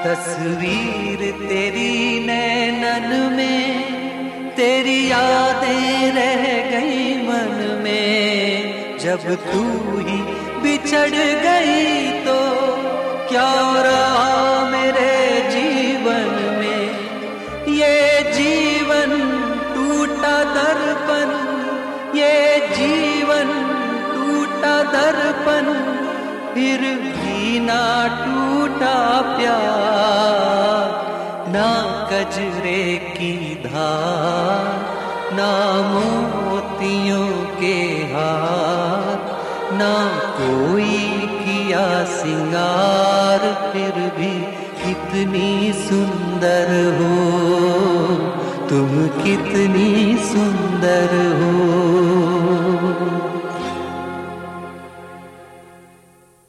तस्वीर तेरी नैनन में, तेरी यादें रह गई मन में। जब तू ही बिछड़ गई तो क्या रहा मेरे जीवन में। ये जीवन टूटा दर्पण, ये जीवन टूटा दर्पण, फिर भी ना टूटा प्यार। ना कजरे की धार, ना मोतियों के हार, ना कोई किया सिंगार, फिर भी कितनी सुंदर हो तुम, कितनी सुंदर हो।